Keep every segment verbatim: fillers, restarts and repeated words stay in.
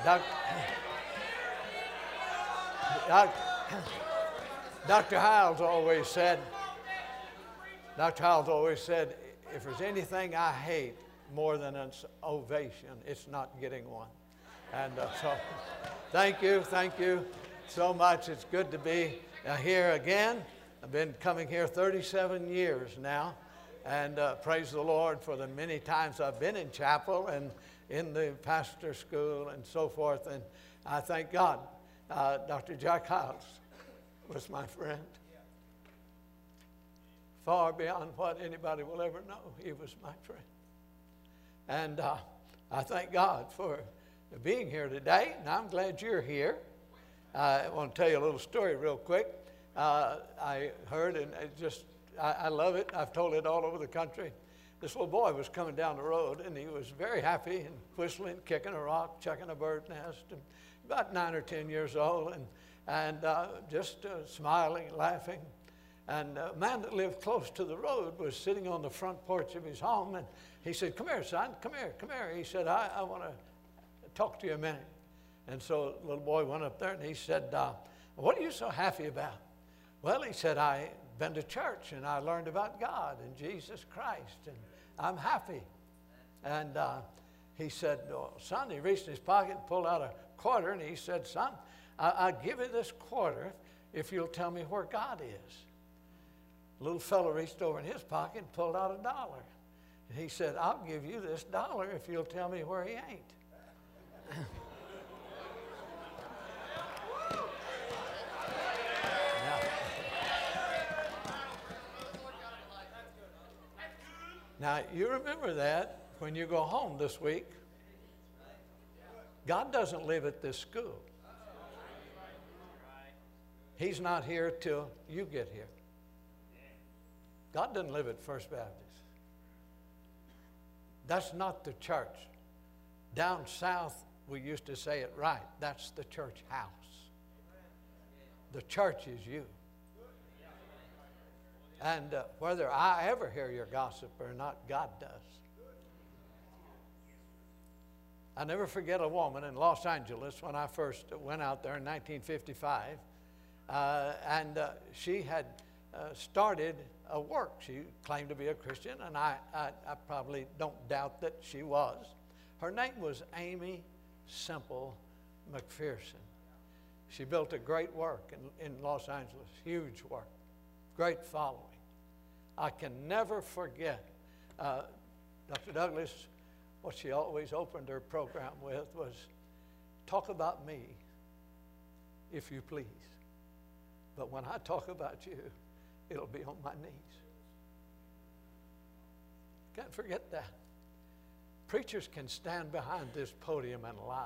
Doc, Doc, Doctor Hiles always said, Doctor Hiles always said, if there's anything I hate more than an ovation, it's not getting one. And uh, so, thank you, thank you so much. It's good to be uh, here again. I've been coming here thirty-seven years now, and uh, praise the Lord for the many times I've been in chapel and in the pastor school and so forth. And I thank God. Uh, Doctor Jack Hiles was my friend. Far beyond what anybody will ever know, he was my friend. And uh, I thank God for being here today, and I'm glad you're here. Uh, I want to tell you a little story real quick. Uh, I heard, and it just, I, I love it. I've told it all over the country. This little boy was coming down the road, and he was very happy and whistling, kicking a rock, checking a bird nest, and about nine or ten years old, and, and uh, just uh, smiling and laughing. And a man that lived close to the road was sitting on the front porch of his home, and he said, "Come here, son, come here, come here." He said, I, I want to talk to you a minute. And so the little boy went up there, and he said, uh, "What are you so happy about?" "Well," he said, "I've been to church, and I learned about God and Jesus Christ, and I'm happy." And uh, he said, "Oh, son," he reached in his pocket and pulled out a quarter, and he said, "Son, I, I'll give you this quarter if you'll tell me where God is." The little fellow reached over in his pocket and pulled out a dollar. And he said, "I'll give you this dollar if you'll tell me where he ain't." Now, now, you remember that when you go home this week. God doesn't live at this school. He's not here till you get here. God doesn't live at First Baptist. That's not the church. Down south, we used to say it right. That's the church house. The church is you. And uh, whether I ever hear your gossip or not, God does. I never forget a woman in Los Angeles when I first went out there in nineteen fifty-five. Uh, and uh, she had uh, started a work. She claimed to be a Christian, and I, I, I probably don't doubt that she was. Her name was Amy Semple McPherson. She built a great work in, in Los Angeles, huge work, great following. I can never forget uh, Doctor Douglas, what she always opened her program with was, "Talk about me, if you please. But when I talk about you, it'll be on my knees." Can't forget that. Preachers can stand behind this podium and lie,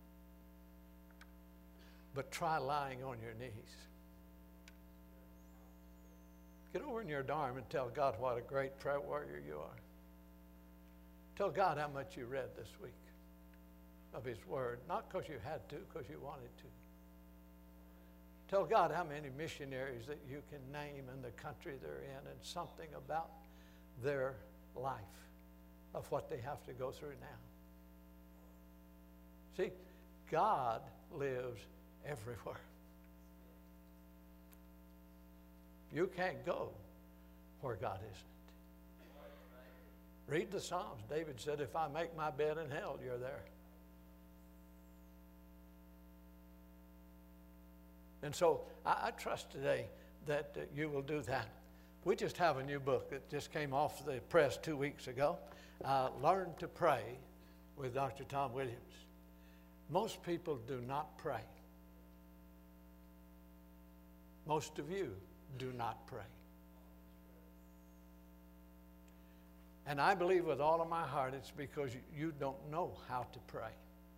but try lying on your knees. Get over in your dorm and tell God what a great prayer warrior you are. Tell God how much you read this week of His Word, not because you had to, because you wanted to. Tell God how many missionaries that you can name in the country they're in, and something about their life, of what they have to go through now. See, God lives everywhere. You can't go where God isn't. Read the Psalms. David said, "If I make my bed in hell, you're there." And so I, I trust today that uh, you will do that. We just have a new book that just came off the press two weeks ago, uh, Learn to Pray with Doctor Tom Williams. Most people do not pray. Most of you do not pray. And I believe with all of my heart it's because you, you don't know how to pray.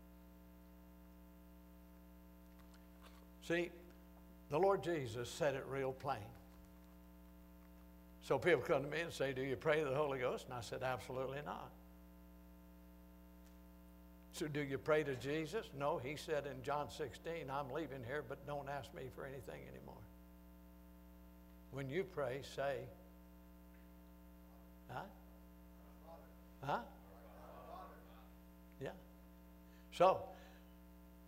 See, the Lord Jesus said it real plain. So people come to me and say, "Do you pray to the Holy Ghost?" And I said, "Absolutely not." "So do you pray to Jesus?" "No, He said in John sixteen, I'm leaving here, but don't ask me for anything anymore." When you pray, say, huh? Huh? Yeah. So,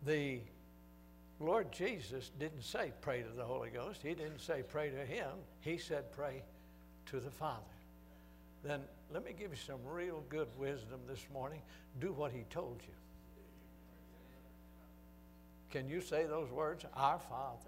The Lord Jesus didn't say pray to the Holy Ghost. He didn't say pray to him. He said pray to the Father. Then let me give you some real good wisdom this morning. Do what he told you. Can you say those words? Our Father.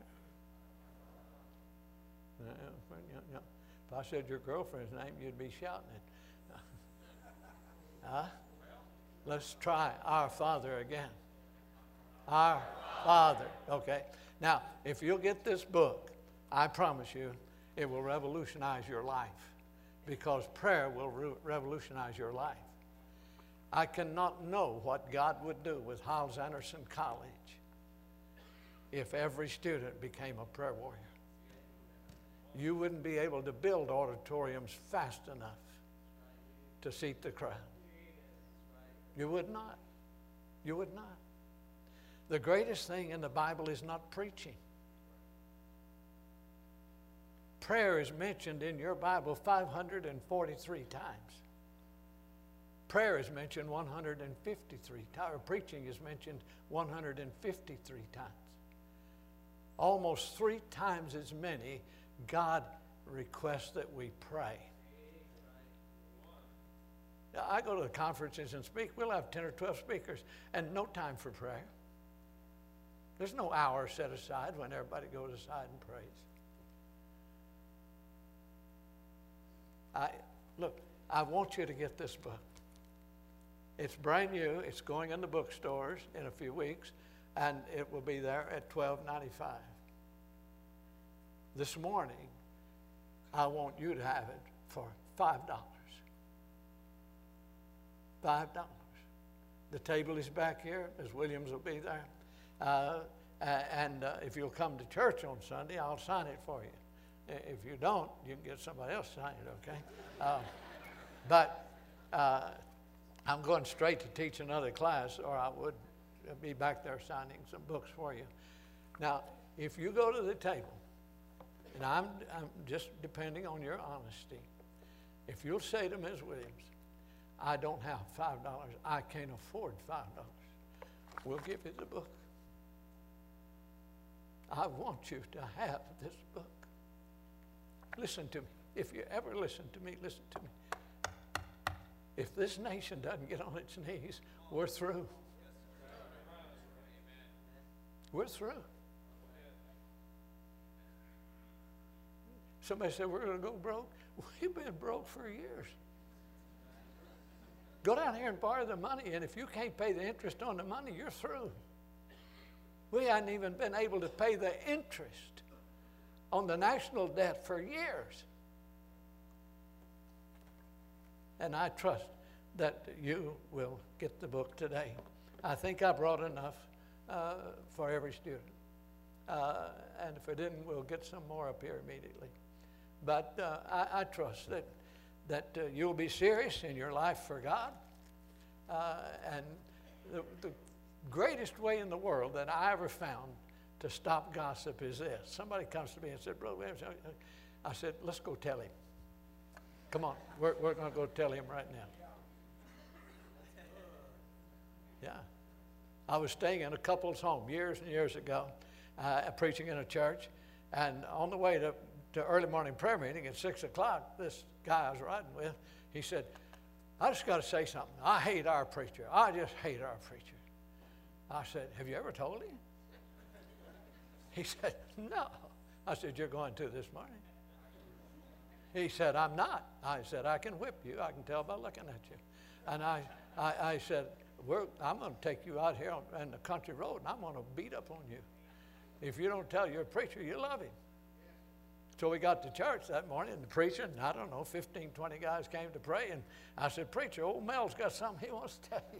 If I said your girlfriend's name, you'd be shouting it. Huh? Let's try our Father again. Our Father. Okay. Now, if you'll get this book, I promise you, it will revolutionize your life, because prayer will re- revolutionize your life. I cannot know what God would do with Hyles Anderson College if every student became a prayer warrior. You wouldn't be able to build auditoriums fast enough to seat the crowd. You would not. You would not. The greatest thing in the Bible is not preaching. Prayer is mentioned in your Bible five hundred forty-three times. Prayer is mentioned one hundred fifty-three times. Or preaching is mentioned one hundred fifty-three times. Almost three times as many, God requests that we pray. I go to the conferences and speak. We'll have ten or twelve speakers and no time for prayer. There's no hour set aside when everybody goes aside and prays. I, look, I want you to get this book. It's brand new. It's going in the bookstores in a few weeks, and it will be there at twelve ninety-five. This morning, I want you to have it for five dollars. five dollars. The table is back here. Miz Williams will be there. Uh, and uh, if you'll come to church on Sunday, I'll sign it for you. If you don't, you can get somebody else to sign it, okay? Uh, but uh, I'm going straight to teach another class, or I would be back there signing some books for you. Now, if you go to the table, and I'm, I'm just depending on your honesty, if you'll say to Miz Williams, I don't have five dollars, I can't afford five dollars, we'll give you the book. I want you to have this book. Listen to me. If you ever listen to me, listen to me. If this nation doesn't get on its knees, we're through. We're through. Somebody said, we're going to go broke. We've been broke for years. Go down here and borrow the money, and if you can't pay the interest on the money, you're through. We hadn't even been able to pay the interest on the national debt for years. And I trust that you will get the book today. I think I brought enough uh, for every student. Uh, and if I didn't, we'll get some more up here immediately. But uh, I, I trust that, that uh, you'll be serious in your life for God. Uh, and the, the greatest way in the world that I ever found to stop gossip is this. Somebody comes to me and said, Brother Williams, I said, let's go tell him. Come on, we're, we're going to go tell him right now. Yeah. I was staying in a couple's home years and years ago, uh, preaching in a church, and on the way to, to early morning prayer meeting at six o'clock, this guy I was riding with, he said, I just got to say something. I hate our preacher. I just hate our preacher. I said, have you ever told him? He said, no. I said, you're going to this morning? He said, I'm not. I said, I can whip you. I can tell by looking at you. And I, I, I said, We're, I'm going to take you out here on, on the country road, and I'm going to beat up on you. If you don't tell your preacher you love him. So we got to church that morning, and the preacher, and I don't know, fifteen, twenty guys came to pray, and I said, preacher, old Mel's got something he wants to tell you.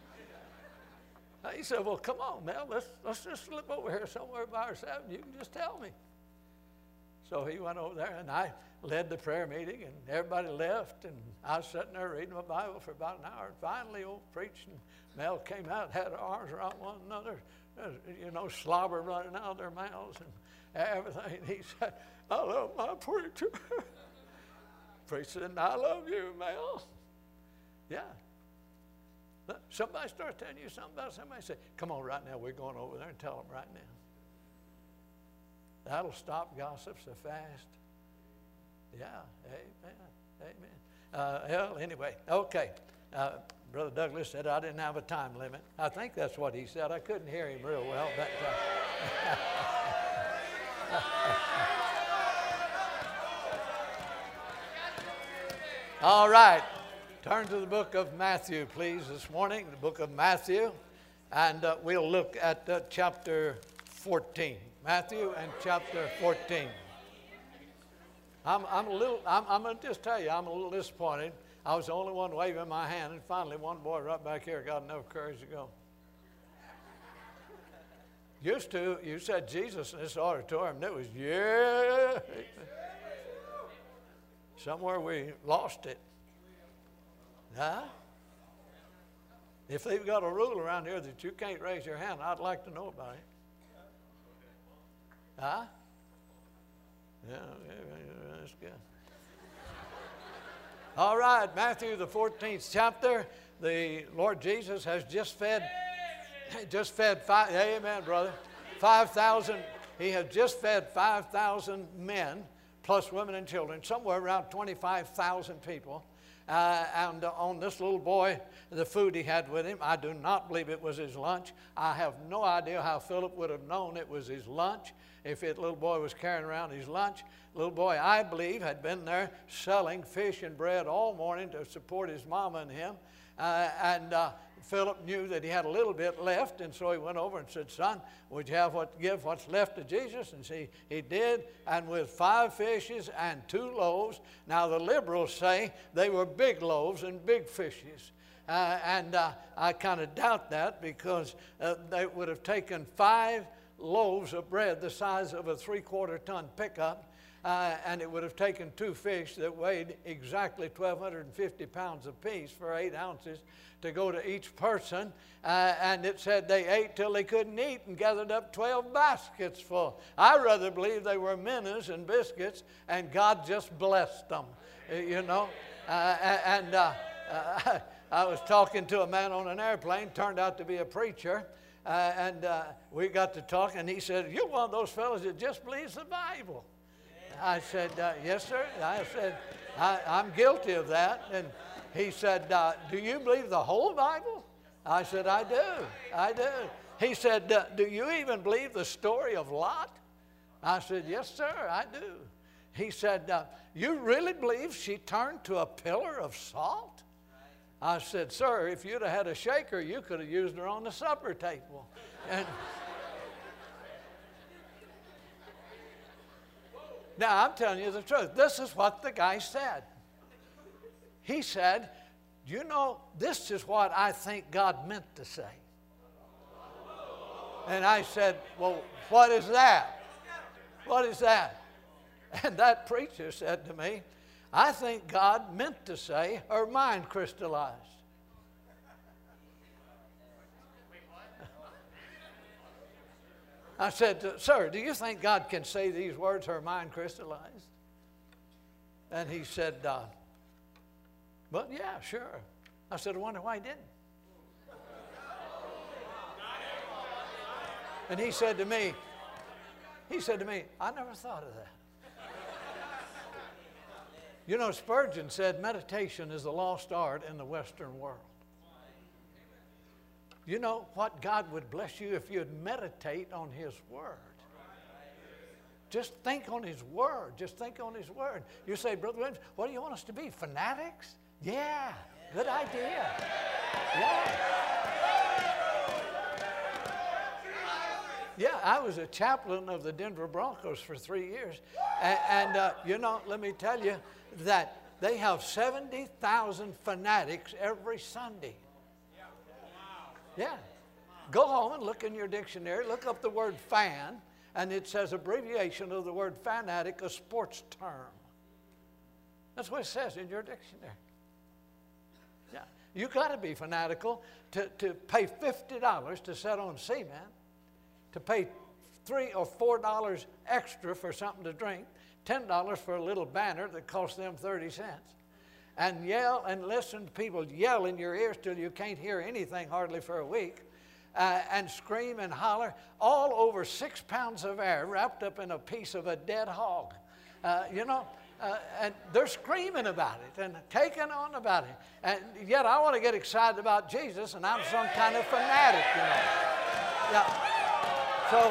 He said, well, come on, Mel, let's, let's just slip over here somewhere by ourselves, and you can just tell me. So he went over there, and I led the prayer meeting, and everybody left, and I was sitting there reading my Bible for about an hour, and finally old preacher and Mel came out, had their arms around one another, you know, slobber running out of their mouths and everything. He said, I love my preacher. Preacher said, I love you, Mel. Yeah. Somebody starts telling you something about somebody, say, come on right now, we're going over there and tell them right now. That'll stop gossip so fast. Yeah, amen, amen. Uh, well, anyway, okay. Uh, Brother Douglas said I didn't have a time limit. I think that's what he said. I couldn't hear him real well, but... Uh, all right. Turn to the book of Matthew, please, this morning, the book of Matthew, and uh, we'll look at uh, chapter fourteen. Matthew and chapter fourteen. I'm, I'm a little, I'm, I'm going to just tell you, I'm a little disappointed. I was the only one waving my hand, and finally one boy right back here got enough courage to go. Used to, you said Jesus in this auditorium, and it was, yeah. Somewhere we lost it. Huh? If they've got a rule around here that you can't raise your hand, I'd like to know about it. Huh? Yeah, that's good. All right, Matthew, the fourteenth chapter. The Lord Jesus has just fed, just fed five, amen, brother, five thousand. He has just fed five thousand men, plus women and children, somewhere around twenty-five thousand people. Uh, and uh, on this little boy, the food he had with him, I do not believe it was his lunch. I have no idea how Philip would have known it was his lunch if that little boy was carrying around his lunch. Little boy, I believe, had been there selling fish and bread all morning to support his mama and him. Uh, and uh, Philip knew that he had a little bit left, and so he went over and said, son, would you have what give what's left to Jesus? And see, he did, and with five fishes and two loaves. Now the liberals say they were big loaves and big fishes. Uh, and uh, I kind of doubt that, because uh, they would have taken five loaves of bread the size of a three-quarter ton pickup, uh, and it would have taken two fish that weighed exactly twelve fifty pounds apiece for eight ounces to go to each person. Uh, and it said they ate till they couldn't eat and gathered up twelve baskets full. I rather believe they were minnows and biscuits, and God just blessed them, you know. Uh, and uh, uh, I was talking to a man on an airplane, turned out to be a preacher. Uh, and uh, we got to talk, and he said, you're one of those fellows that just believes the Bible. I said, uh, yes, sir. I said, I, I'm guilty of that. And he said, uh, do you believe the whole Bible? I said, I do. I do. He said, uh, do you even believe the story of Lot? I said, yes, sir, I do. He said, uh, you really believe she turned to a pillar of salt? I said, sir, if you'd have had a shaker, you could have used her on the supper table. And now, I'm telling you the truth. This is what the guy said. He said, you know, this is what I think God meant to say. And I said, well, what is that? What is that? And that preacher said to me, I think God meant to say her mind crystallized. I said, sir, do you think God can say these words, her mind crystallized? And he said, uh, well, yeah, sure. I said, I wonder why he didn't. And he said to me, he said to me, I never thought of that. You know, Spurgeon said meditation is the lost art in the Western world. You know what? God would bless you if you'd meditate on His Word. Just think on His Word. Just think on His Word. You say, Brother Williams, what do you want us to be? Fanatics? Yeah, good idea. Yeah. Yeah, I was a chaplain of the Denver Broncos for three years. And, and uh, you know, let me tell you that they have seventy thousand fanatics every Sunday. Yeah. Go home and look in your dictionary, look up the word fan, and it says abbreviation of the word fanatic, a sports term. That's what it says in your dictionary. Yeah. You got to be fanatical to, to pay fifty dollars to sit on cement, to pay three or four dollars extra for something to drink, ten dollars for a little banner that cost them thirty cents. and yell and listen to people yell in your ears till you can't hear anything hardly for a week, uh, and scream and holler, all over six pounds of air wrapped up in a piece of a dead hog. Uh, you know, uh, and they're screaming about it and taking on about it. And yet I want to get excited about Jesus, and I'm some kind of fanatic, you know. Yeah. So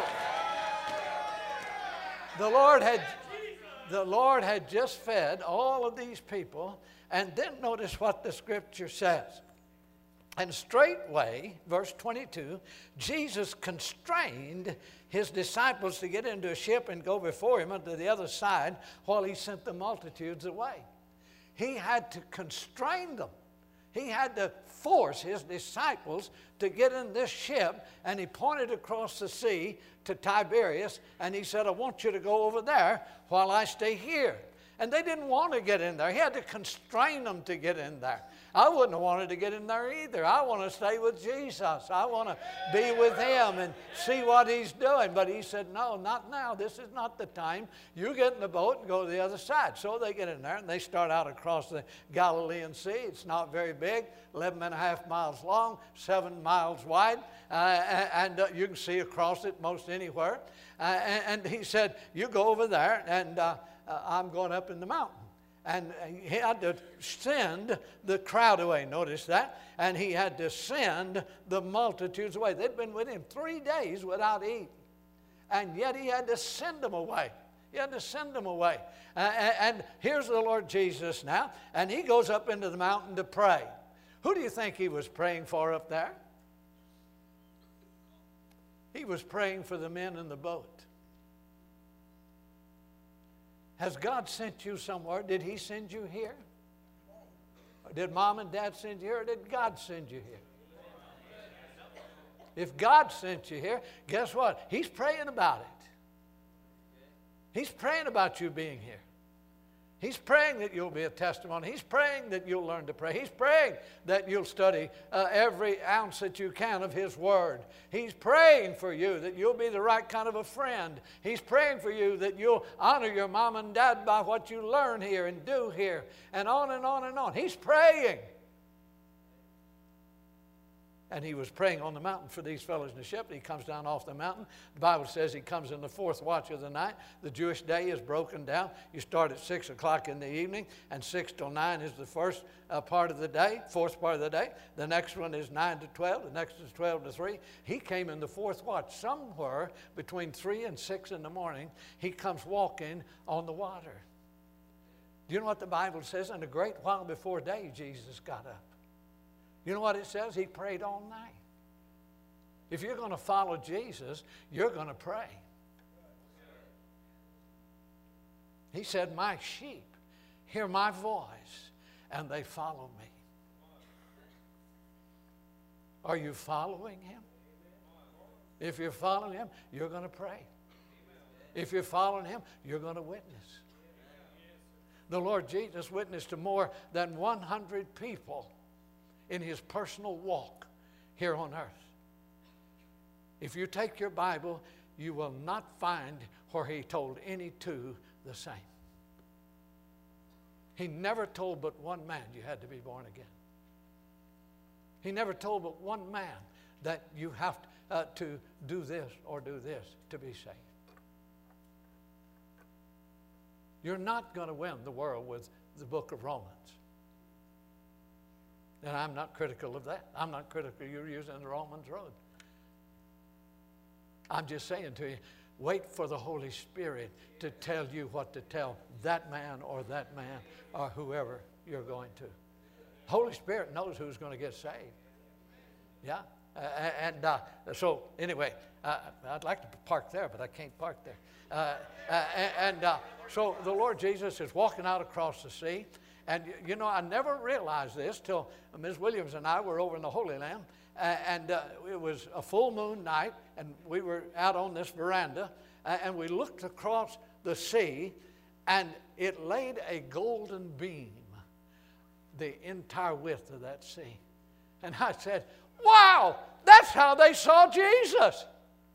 the Lord had, the Lord had just fed all of these people, and then notice what the Scripture says. And straightway, verse twenty-two, Jesus constrained his disciples to get into a ship and go before him unto the other side while he sent the multitudes away. He had to constrain them. He had to force his disciples to get in this ship, and he pointed across the sea to Tiberias, and he said, I want you to go over there while I stay here. And they didn't want to get in there. He had to constrain them to get in there. I wouldn't have wanted to get in there either. I want to stay with Jesus. I want to be with him and see what he's doing. But he said, no, not now. This is not the time. You get in the boat and go to the other side. So they get in there, and they start out across the Galilean Sea. It's not very big, eleven and a half miles long, seven miles wide. Uh, and uh, you can see across it most anywhere. Uh, and, and he said, you go over there, and uh, uh, I'm going up in the mountain. And he had to send the crowd away. Notice that. And he had to send the multitudes away. They'd been with him three days without eating. And yet he had to send them away. He had to send them away. Uh, and here's the Lord Jesus now. And he goes up into the mountain to pray. Who do you think he was praying for up there? He was praying for the men in the boat. Has God sent you somewhere? Did he send you here? Or did mom and dad send you here, or did God send you here? If God sent you here, guess what? He's praying about it. He's praying about you being here. He's praying that you'll be a testimony. He's praying that you'll learn to pray. He's praying that you'll study uh, every ounce that you can of his word. He's praying for you that you'll be the right kind of a friend. He's praying for you that you'll honor your mom and dad by what you learn here and do here, and on and on and on. He's praying. And he was praying on the mountain for these fellows in the ship. He comes down off the mountain. The Bible says he comes in the fourth watch of the night. The Jewish day is broken down. You start at six o'clock in the evening, and six till nine is the first uh, part of the day, fourth part of the day. The next one is nine to twelve. The next is twelve to three. He came in the fourth watch. Somewhere between three and six in the morning, he comes walking on the water. Do you know what the Bible says? And a great while before day, Jesus got up. You know what it says? He prayed all night. If you're going to follow Jesus, you're going to pray. He said, my sheep hear my voice, and they follow me. Are you following him? If you're following him, you're going to pray. If you're following him, you're going to witness. The Lord Jesus witnessed to more than one hundred people in his personal walk here on earth. If you take your Bible, you will not find where he told any two the same. He never told but one man you had to be born again. He never told but one man that you have to, uh, to do this or do this to be saved. You're not going to win the world with the book of Romans. And I'm not critical of that. I'm not critical of you using the Romans road. I'm just saying to you, wait for the Holy Spirit to tell you what to tell that man or that man or whoever you're going to. Holy Spirit knows who's going to get saved. Yeah? Uh, and uh, so anyway, uh, I'd like to park there, but I can't park there. Uh, uh, and uh, so the Lord Jesus is walking out across the sea. And, you know, I never realized this till Miz Williams and I were over in the Holy Land. Uh, and uh, it was a full moon night, and we were out on this veranda. Uh, and we looked across the sea, and it laid a golden beam the entire width of that sea. And I said, wow, that's how they saw Jesus.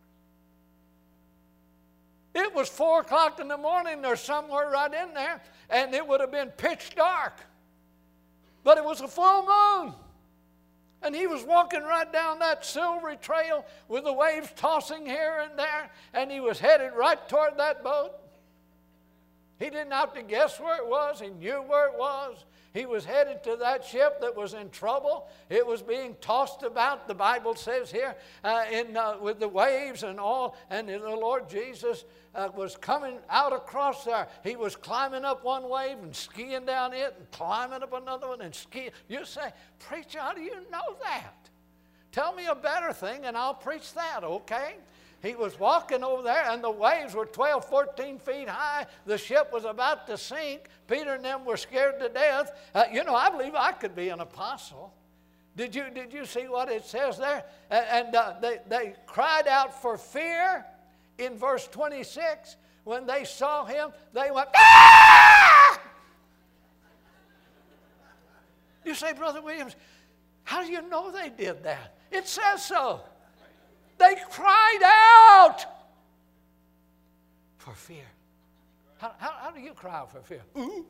It was four o'clock in the morning or somewhere right in there, and it would have been pitch dark. But it was a full moon. And he was walking right down that silvery trail with the waves tossing here and there. And he was headed right toward that boat. He didn't have to guess where it was. He knew where it was. He was headed to that ship that was in trouble. It was being tossed about, the Bible says here, uh, in, uh, with the waves and all. And the Lord Jesus uh, was coming out across there. He was climbing up one wave and skiing down it and climbing up another one and skiing. You say, preacher, how do you know that? Tell me a better thing and I'll preach that, okay? He was walking over there, and the waves were twelve, fourteen feet high. The ship was about to sink. Peter and them were scared to death. Uh, you know, I believe I could be an apostle. Did you, did you see what it says there? And, and uh, they, they cried out for fear in verse twenty-six. When they saw him, they went, ah! You say, Brother Williams, how do you know they did that? It says so. They cried out for fear. How, how, how do you cry out for fear? Ooh.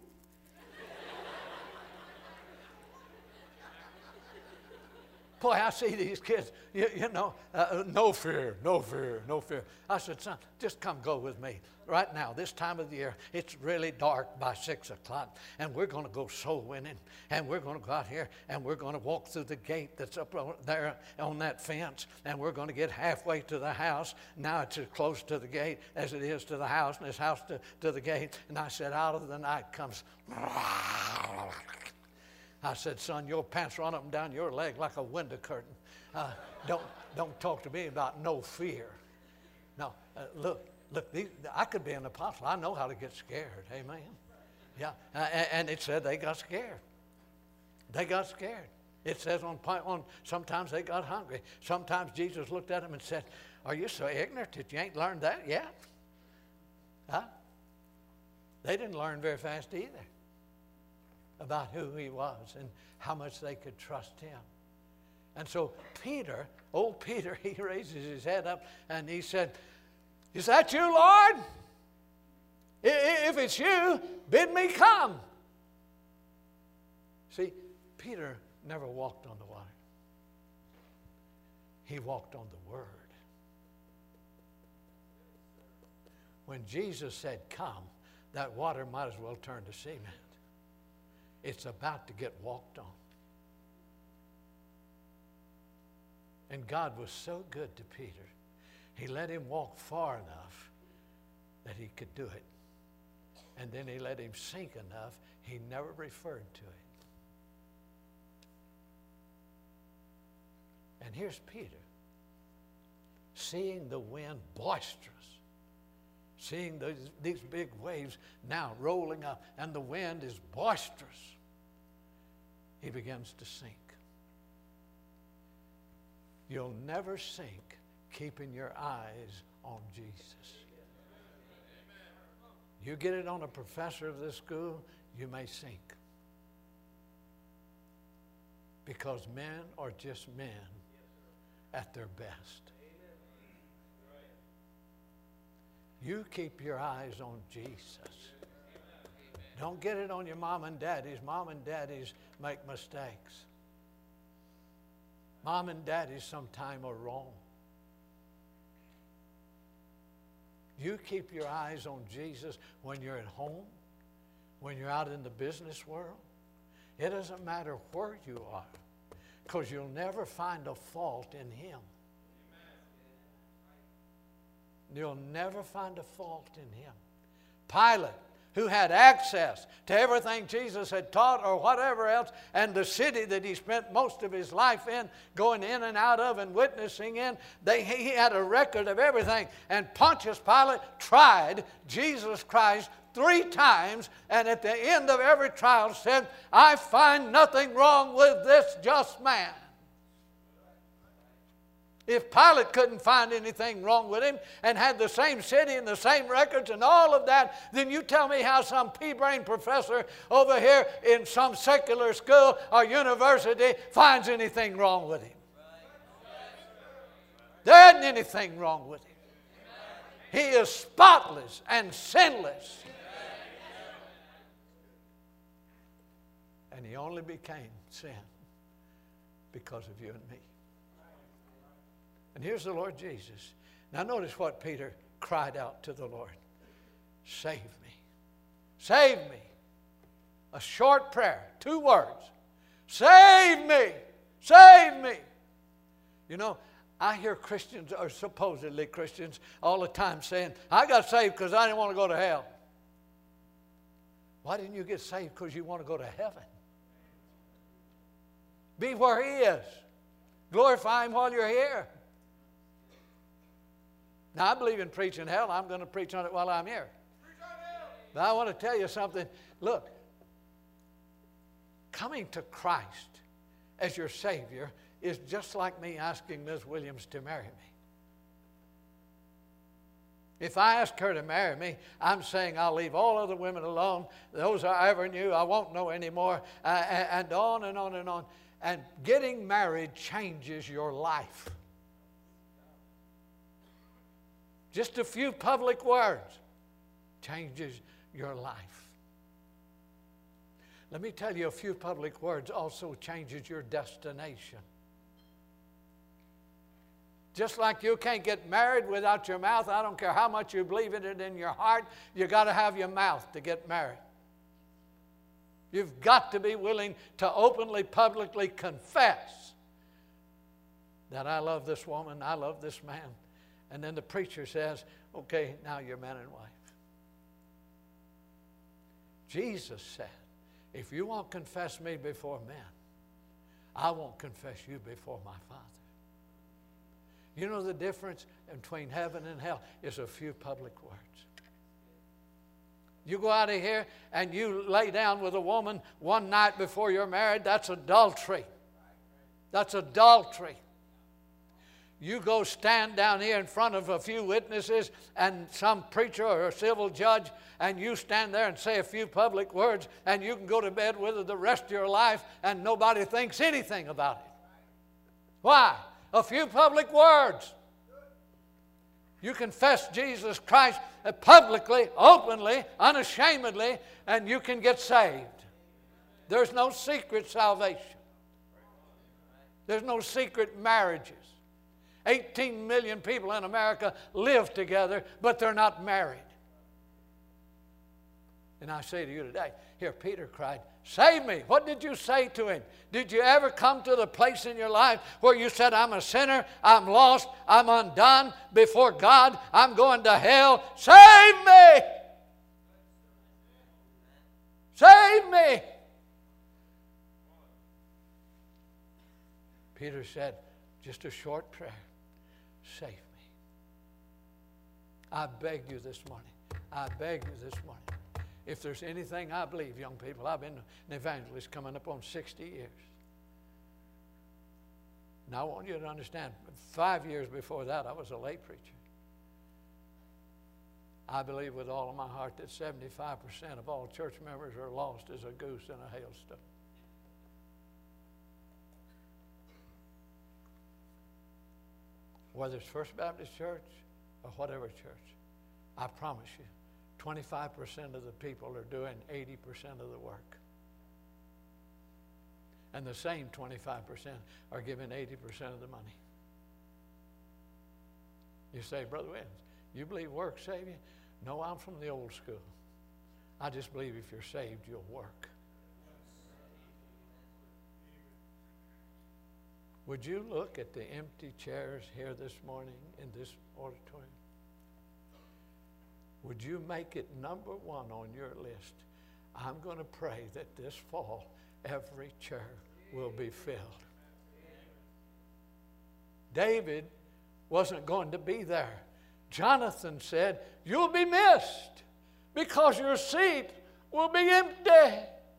Boy, I see these kids, you, you know, uh, no fear, no fear, no fear. I said, son, just come go with me. Right now, this time of the year, it's really dark by six o'clock, and we're going to go soul winning, and we're going to go out here, and we're going to walk through the gate that's up there on that fence, and we're going to get halfway to the house. Now it's as close to the gate as it is to the house, and this house to, to the gate. And I said, out of the night comes... I said, son, your pants run up and down your leg like a window curtain. Uh, don't, don't talk to me about no fear. No, uh, look, look, these, I could be an apostle. I know how to get scared. Amen. Yeah, uh, and, and it said they got scared. They got scared. It says on, on sometimes they got hungry. Sometimes Jesus looked at them and said, are you so ignorant that you ain't learned that yet? Huh? They didn't learn very fast either about who he was and how much they could trust him. And so Peter, old Peter, he raises his head up and he said, is that you, Lord? If it's you, bid me come. See, Peter never walked on the water. He walked on the word. When Jesus said, come, that water might as well turn to cement. It's about to get walked on. And God was so good to Peter. He let him walk far enough that he could do it. And then he let him sink enough, he never referred to it. And here's Peter, seeing the wind boisterous, seeing those, these big waves now rolling up, and the wind is boisterous. He begins to sink. You'll never sink keeping your eyes on Jesus. You get it on a professor of this school, you may sink. Because men are just men at their best. You keep your eyes on Jesus. Don't get it on your mom and daddies. Mom and daddies make mistakes. Mom and daddies sometimes are wrong. You keep your eyes on Jesus when you're at home, when you're out in the business world. It doesn't matter where you are, because you'll never find a fault in him. You'll never find a fault in him. Pilate, who had access to everything Jesus had taught or whatever else, and the city that he spent most of his life in, going in and out of and witnessing in, they, he had a record of everything. And Pontius Pilate tried Jesus Christ three times, and at the end of every trial said, I find nothing wrong with this just man. If Pilate couldn't find anything wrong with him and had the same city and the same records and all of that, then you tell me how some pea-brain professor over here in some secular school or university finds anything wrong with him. There isn't anything wrong with him. He is spotless and sinless. And he only became sin because of you and me. And here's the Lord Jesus. Now notice what Peter cried out to the Lord. Save me. Save me. A short prayer, two words. Save me. Save me. You know, I hear Christians, or supposedly Christians, all the time saying, I got saved because I didn't want to go to hell. Why didn't you get saved? Because you want to go to heaven. Be where he is. Glorify him while you're here. Now, I believe in preaching hell. I'm going to preach on it while I'm here. But I want to tell you something. Look, coming to Christ as your Savior is just like me asking Miz Williams to marry me. If I ask her to marry me, I'm saying I'll leave all other women alone. Those I ever knew, I won't know anymore. Uh, and on and on and on. And getting married changes your life. Just a few public words changes your life. Let me tell you, a few public words also changes your destination. Just like you can't get married without your mouth, I don't care how much you believe in it in your heart, you got to have your mouth to get married. You've got to be willing to openly, publicly confess that I love this woman, I love this man. And then the preacher says, okay, now you're man and wife. Jesus said, if you won't confess me before men, I won't confess you before my Father. You know the difference between heaven and hell is a few public words. You go out of here and you lay down with a woman one night before you're married, that's adultery. That's adultery. You go stand down here in front of a few witnesses and some preacher or a civil judge, and you stand there and say a few public words, and you can go to bed with her the rest of your life and nobody thinks anything about it. Why? A few public words. You confess Jesus Christ publicly, openly, unashamedly, and you can get saved. There's no secret salvation. There's no secret marriages. eighteen million people in America live together, but they're not married. And I say to you today, here Peter cried, save me. What did you say to him? Did you ever come to the place in your life where you said, I'm a sinner, I'm lost, I'm undone before God, I'm going to hell? Save me! Save me! Peter said, just a short prayer. Save me. I beg you this morning. I beg you this morning. If there's anything I believe, young people, I've been an evangelist coming up on sixty years. Now I want you to understand, five years before that, I was a lay preacher. I believe with all of my heart that seventy-five percent of all church members are lost as a goose in a hailstone. Whether it's First Baptist Church or whatever church, I promise you, twenty-five percent of the people are doing eighty percent of the work. And the same twenty-five percent are giving eighty percent of the money. You say, Brother Williams, you believe work save you? No, I'm from the old school. I just believe if you're saved, you'll work. Would you look at the empty chairs here this morning in this auditorium? Would you make it number one on your list? I'm going to pray that this fall every chair will be filled. David wasn't going to be there. Jonathan said, you'll be missed because your seat will be empty.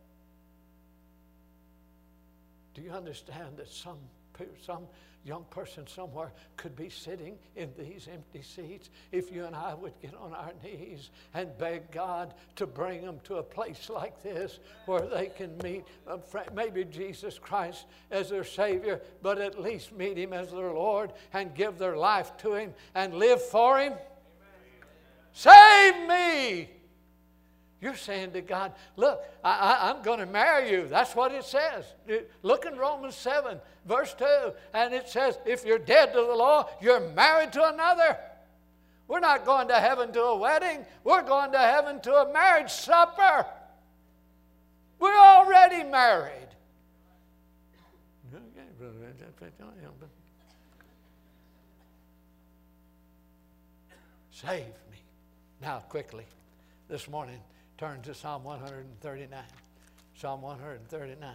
Do you understand that some Some young person somewhere could be sitting in these empty seats if you and I would get on our knees and beg God to bring them to a place like this where they can meet uh, maybe Jesus Christ as their Savior, but at least meet Him as their Lord and give their life to Him and live for Him. Amen. Save me! You're saying to God, look, I, I, I'm going to marry you. That's what it says. Look in Romans seven, verse two. And it says, if you're dead to the law, you're married to another. We're not going to heaven to a wedding. We're going to heaven to a marriage supper. We're already married. Save me. Now, quickly, this morning, turn to Psalm one thirty-nine. Psalm one thirty-nine.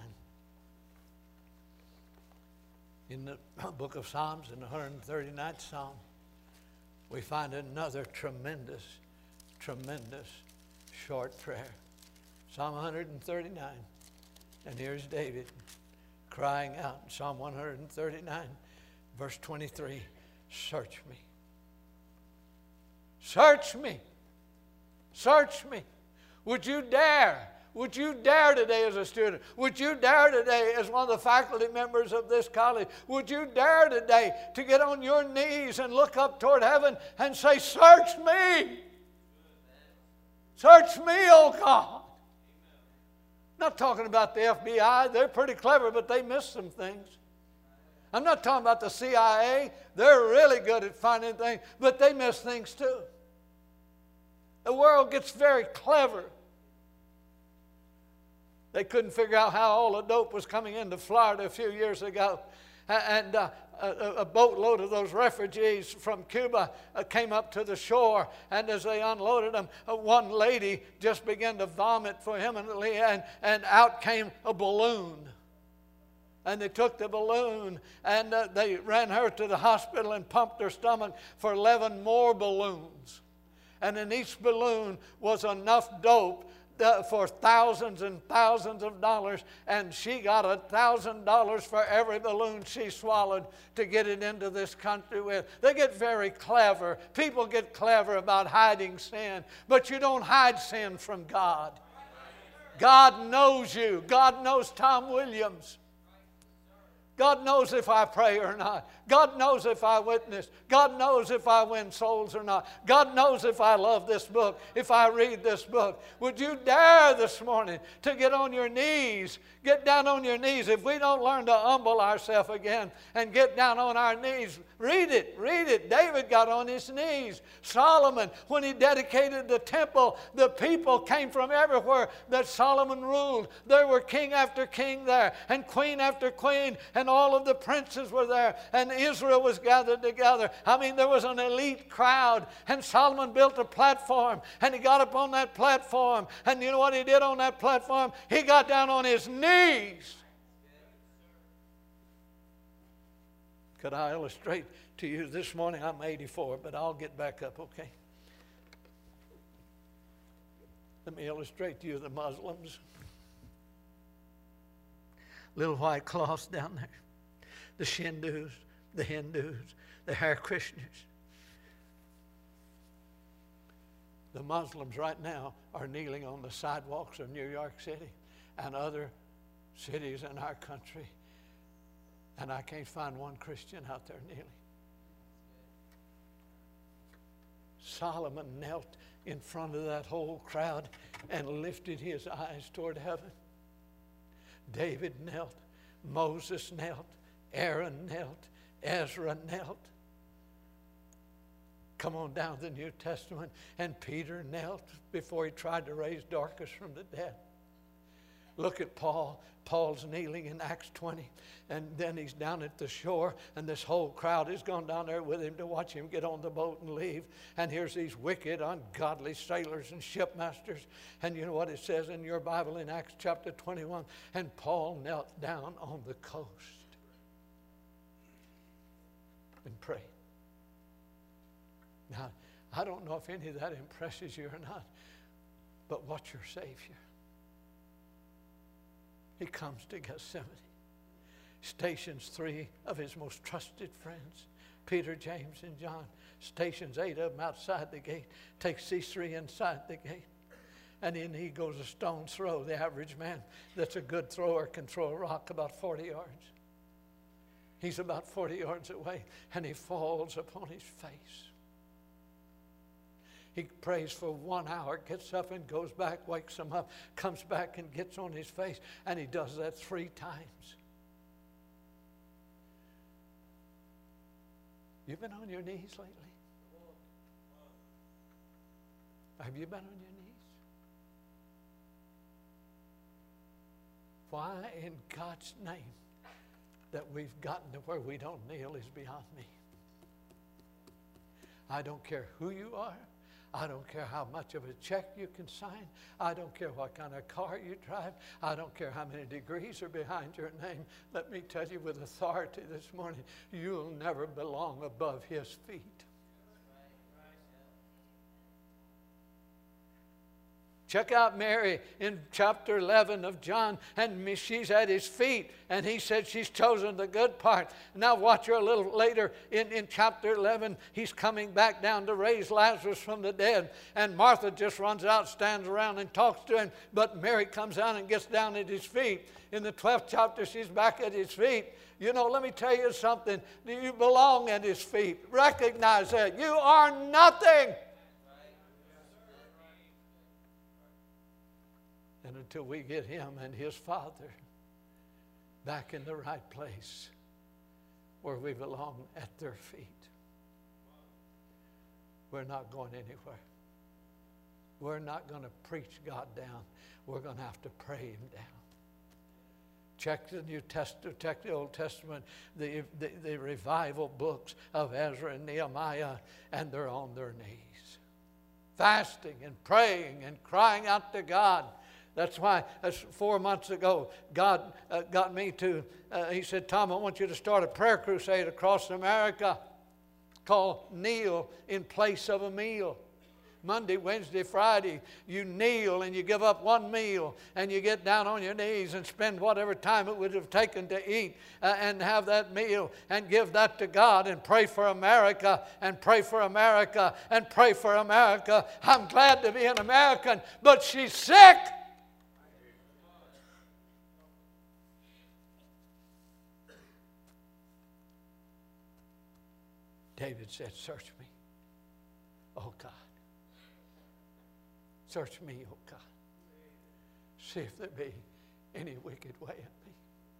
In the book of Psalms, in the one hundred thirty-ninth Psalm, we find another tremendous, tremendous short prayer. Psalm one thirty-nine. And here's David crying out in Psalm one thirty-nine, verse twenty-three, search me. Search me. Search me. Would you dare? Would you dare today as a student? Would you dare today as one of the faculty members of this college? Would you dare today to get on your knees and look up toward heaven and say, search me. Search me, oh God. Not talking about the F B I. They're pretty clever, but they miss some things. I'm not talking about the C I A. They're really good at finding things, but they miss things too. The world gets very clever. They couldn't figure out how all the dope was coming into Florida a few years ago. And uh, a, a boatload of those refugees from Cuba uh, came up to the shore. And as they unloaded them, uh, one lady just began to vomit vehemently, and, and out came a balloon. And they took the balloon and uh, they ran her to the hospital and pumped her stomach for eleven more balloons. And in each balloon was enough dope uh, for thousands and thousands of dollars. And she got a thousand dollars for every balloon she swallowed to get it into this country with. They get very clever. People get clever about hiding sin. But you don't hide sin from God. God knows you. God knows Tom Williams. God knows if I pray or not. God knows if I witness. God knows if I win souls or not. God knows if I love this book, if I read this book. Would you dare this morning to get on your knees? Get down on your knees. If we don't learn to humble ourselves again and get down on our knees, read it, read it. David got on his knees. Solomon, when he dedicated the temple, the people came from everywhere that Solomon ruled. There were king after king there, and queen after queen, and all of the princes were there, and Israel was gathered together. I mean, there was an elite crowd, and Solomon built a platform, and he got up on that platform, and you know what he did on that platform? He got down on his knees. Could I illustrate to you this morning? I'm eighty-four, but I'll get back up, okay? Let me illustrate to you the Muslims. Little white cloths down there. The Shindus, the Hindus, the Hare Krishnas. The Muslims right now are kneeling on the sidewalks of New York City and other cities in our country. And I can't find one Christian out there kneeling. Solomon knelt in front of that whole crowd and lifted his eyes toward heaven. David knelt. Moses knelt. Aaron knelt. Ezra knelt. Come on down to the New Testament. And Peter knelt before he tried to raise Dorcas from the dead. Look at Paul. Paul's kneeling in Acts twenty, and then he's down at the shore, and this whole crowd has gone down there with him to watch him get on the boat and leave. And here's these wicked, ungodly sailors and shipmasters. And you know what it says in your Bible in Acts chapter twenty-one? And Paul knelt down on the coast and prayed. Now, I don't know if any of that impresses you or not, but watch your Savior. He comes to Gethsemane, stations three of his most trusted friends, Peter, James, and John, stations eight of them outside the gate, takes these three inside the gate, and in he goes a stone's throw. The average man that's a good thrower can throw a rock about forty yards. He's about forty yards away, and he falls upon his face. He prays for one hour, gets up and goes back, wakes him up, comes back and gets on his face, and he does that three times. You've been on your knees lately? Have you been on your knees? Why in God's name that we've gotten to where we don't kneel is beyond me. I don't care who you are. I don't care how much of a check you can sign. I don't care what kind of car you drive. I don't care how many degrees are behind your name. Let me tell you with authority this morning, you'll never belong above His feet. Check out Mary in chapter eleven of John, and she's at His feet, and He said she's chosen the good part. Now watch her a little later in, in chapter eleven. He's coming back down to raise Lazarus from the dead, and Martha just runs out, stands around, and talks to Him, but Mary comes out and gets down at His feet. In the twelfth chapter, she's back at His feet. You know, let me tell you something. You belong at His feet. Recognize that. You are nothing. And until we get Him and His Father back in the right place where we belong at their feet, we're not going anywhere. We're not going to preach God down. We're going to have to pray Him down. Check the New Testament, check the Old Testament, the, the, the revival books of Ezra and Nehemiah, and they're on their knees, fasting and praying and crying out to God. That's why, that's four months ago, God uh, got me to, uh, He said, Tom, I want you to start a prayer crusade across America called Kneel in Place of a Meal. Monday, Wednesday, Friday, you kneel and you give up one meal and you get down on your knees and spend whatever time it would have taken to eat uh, and have that meal and give that to God and pray for America and pray for America and pray for America. I'm glad to be an American, but she's sick. David said, search me, oh God. Search me, oh God. See if there be any wicked way in me.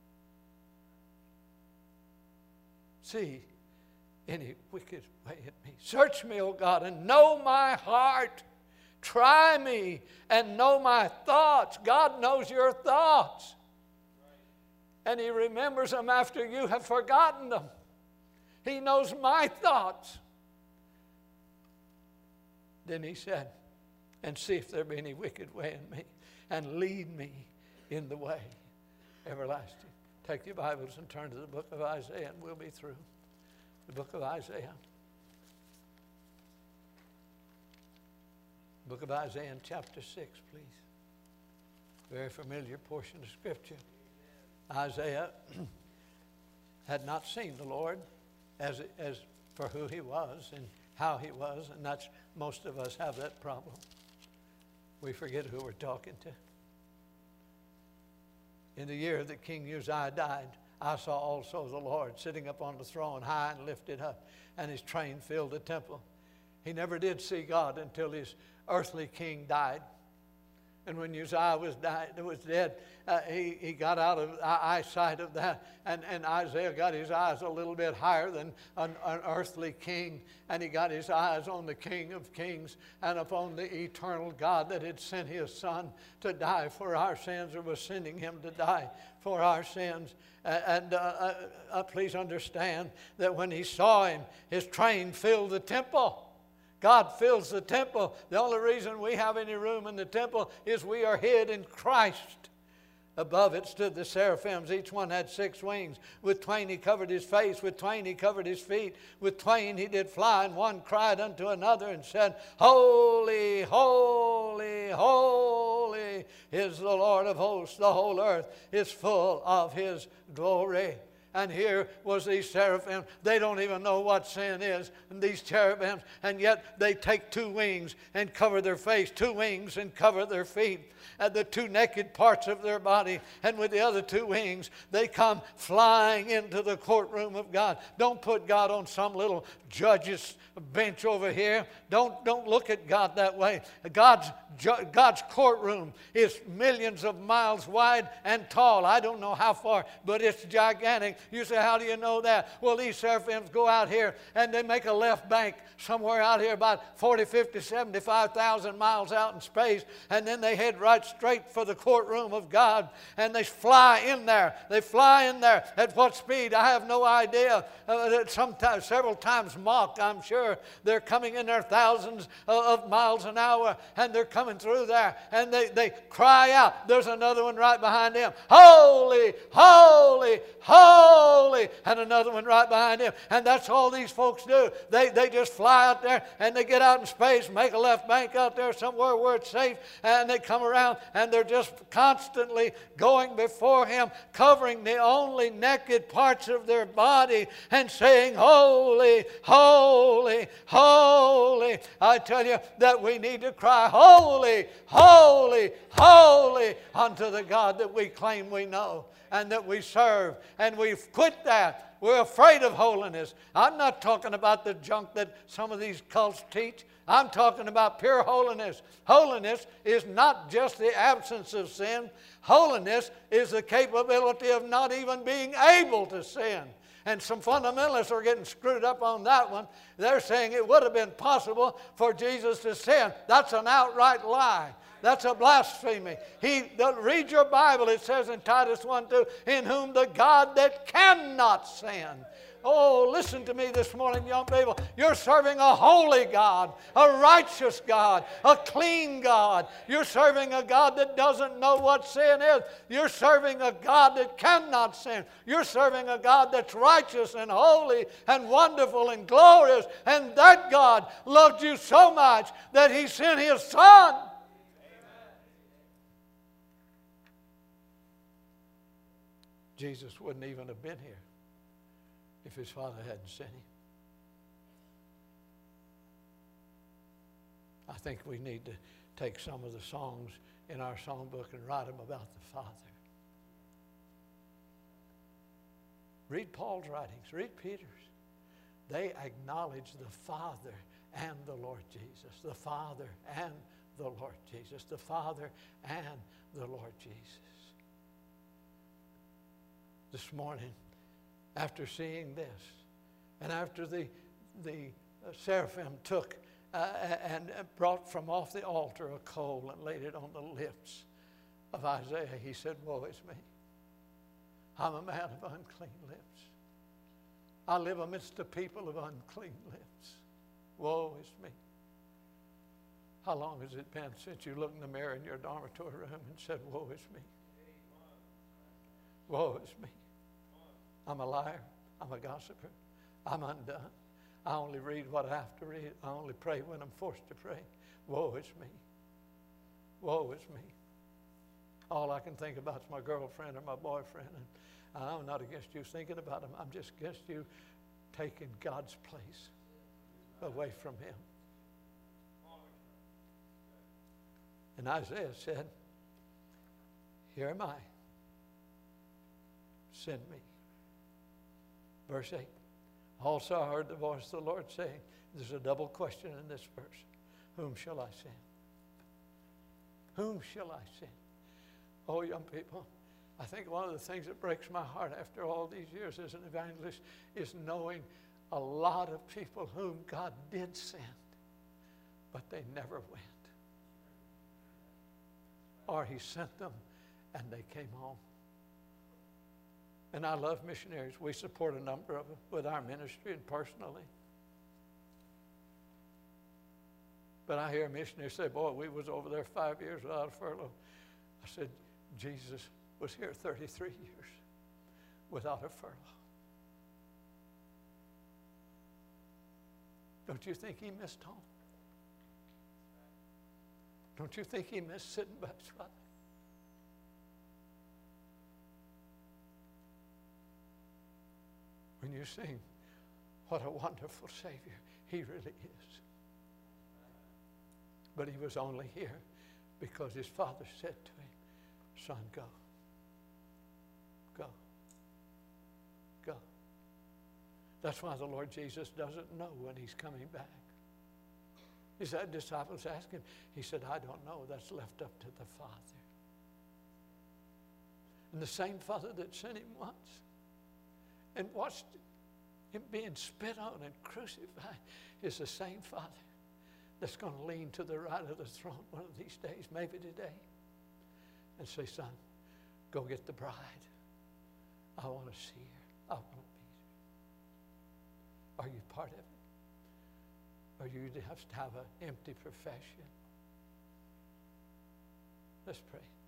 See any wicked way in me. Search me, oh God, and know my heart. Try me and know my thoughts. God knows your thoughts. And He remembers them after you have forgotten them. He knows my thoughts. Then He said, and see if there be any wicked way in me, and lead me in the way everlasting. Take your Bibles and turn to the book of Isaiah, and we'll be through. The book of Isaiah. Book of Isaiah in chapter six, please. Very familiar portion of Scripture. Isaiah had not seen the Lord as, as for who He was and how He was, and that's, most of us have that problem. We forget who we're talking to. In the year that King Uzziah died, I saw also the Lord sitting up on the throne, high and lifted up, and His train filled the temple. He never did see God until his earthly king died. And when Uzziah was, died, was dead, uh, he, he got out of eyesight of that. And, and Isaiah got his eyes a little bit higher than an, an earthly king. And he got his eyes on the King of Kings and upon the eternal God that had sent His Son to die for our sins, or was sending Him to die for our sins. Uh, and uh, uh, uh, please understand that when he saw Him, His train filled the temple. God fills the temple. The only reason we have any room in the temple is we are hid in Christ. Above it stood the seraphims. Each one had six wings. With twain He covered His face. With twain He covered His feet. With twain He did fly. And one cried unto another and said, Holy, holy, holy is the Lord of hosts. The whole earth is full of His glory. And here was these seraphim. They don't even know what sin is. And these cherubims, and yet they take two wings and cover their face, two wings and cover their feet, and the two naked parts of their body. And with the other two wings, they come flying into the courtroom of God. Don't put God on some little judge's bench over here. Don't, don't look at God that way. God's, God's courtroom is millions of miles wide and tall. I don't know how far, but it's gigantic. You say, how do you know that? Well, these seraphims go out here and they make a left bank somewhere out here about forty, fifty, seventy-five thousand miles out in space, and then they head right straight for the courtroom of God, and they fly in there. They fly in there. At what speed? I have no idea. Uh, sometimes, several times Mach, I'm sure. They're coming in there thousands of miles an hour, and they're coming through there, and they, they cry out. There's another one right behind them. Holy, holy, holy. And another one right behind him. And that's all these folks do. They, they just fly out there, and they get out in space, make a left bank out there somewhere where it's safe, and they come around, and they're just constantly going before him, covering the only naked parts of their body and saying, holy, holy, holy. I tell you that we need to cry, holy, holy, holy unto the God that we claim we know and that we serve. And we've quit that. We're afraid of holiness. I'm not talking about the junk that some of these cults teach. I'm talking about pure holiness. Holiness is not just the absence of sin. Holiness is the capability of not even being able to sin. And some fundamentalists are getting screwed up on that one. They're saying it would have been possible for Jesus to sin. That's an outright lie. That's a blasphemy. He, read your Bible. It says in Titus one two, in whom the God that cannot sin. Oh, listen to me this morning, young people. You're serving a holy God, a righteous God, a clean God. You're serving a God that doesn't know what sin is. You're serving a God that cannot sin. You're serving a God that's righteous and holy and wonderful and glorious. And that God loved you so much that He sent His Son. Jesus wouldn't even have been here if His Father hadn't sent Him. I think we need to take some of the songs in our songbook and write them about the Father. Read Paul's writings. Read Peter's. They acknowledge the Father and the Lord Jesus. The Father and the Lord Jesus. The Father and the Lord Jesus. This morning, after seeing this, and after the, the seraphim took uh, and brought from off the altar a coal and laid it on the lips of Isaiah, he said, woe is me. I'm a man of unclean lips. I live amidst a people of unclean lips. Woe is me. How long has it been since you looked in the mirror in your dormitory room and said, woe is me? Woe is me. I'm a liar. I'm a gossiper. I'm undone. I only read what I have to read. I only pray when I'm forced to pray. Woe is me. Woe is me. All I can think about is my girlfriend or my boyfriend. And I'm not against you thinking about them. I'm just against you taking God's place away from Him. And Isaiah said, here am I. Send me. Verse eight. Also I heard the voice of the Lord saying, there's a double question in this verse. Whom shall I send? Whom shall I send? Oh, young people, I think one of the things that breaks my heart after all these years as an evangelist is knowing a lot of people whom God did send, but they never went. Or He sent them and they came home. And I love missionaries. We support a number of them with our ministry and personally. But I hear a missionary say, boy, we was over there five years without a furlough. I said, Jesus was here thirty-three years without a furlough. Don't you think He missed home? Don't you think He missed sitting by His Father? when you sing, what a wonderful Savior he really is. But he was only here because his Father said to him, son, go. Go. Go. That's why the Lord Jesus doesn't know when he's coming back. He said, disciples asked him, he said, I don't know. That's left up to the Father. And the same Father that sent him once and watched him being spit on and crucified is the same Father that's going to lean to the right of the throne one of these days, maybe today, and say, son, go get the bride. I want to see her. I want to be there. Are you part of it? Or you have to have an empty profession? Let's pray.